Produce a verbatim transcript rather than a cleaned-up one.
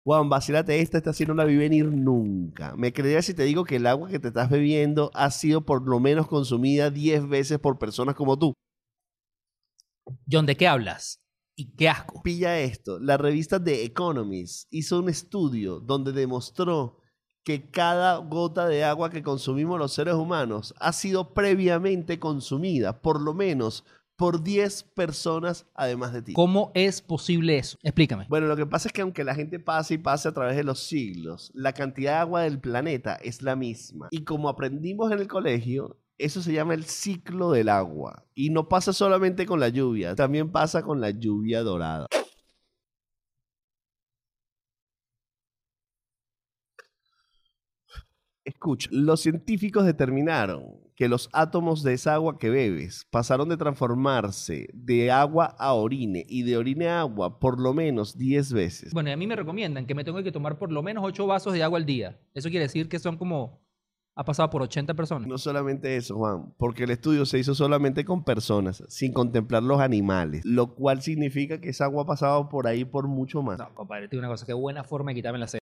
Juan, vacílate esta, esta sí no la vi venir nunca. Me creerías si te digo que el agua que te estás bebiendo ha sido por lo menos consumida diez veces por personas como tú. John, ¿de qué hablas? Y qué asco. Pilla esto, la revista The Economist hizo un estudio donde demostró que cada gota de agua que consumimos los seres humanos ha sido previamente consumida, por lo menos por diez personas además de ti. ¿Cómo es posible eso? Explícame. Bueno, lo que pasa es que aunque la gente pase y pase a través de los siglos, la cantidad de agua del planeta es la misma. Y como aprendimos en el colegio, eso se llama el ciclo del agua. Y no pasa solamente con la lluvia, también pasa con la lluvia dorada. Escucha, los científicos determinaron que los átomos de esa agua que bebes pasaron de transformarse de agua a orine y de orine a agua por lo menos diez veces. Bueno, y a mí me recomiendan que me tengo que tomar por lo menos ocho vasos de agua al día. Eso quiere decir que son como... ha pasado por ochenta personas. No solamente eso, Juan, porque el estudio se hizo solamente con personas, sin contemplar los animales, lo cual significa que esa agua ha pasado por ahí por mucho más. No, compadre, te digo una cosa, qué buena forma de quitarme la sed.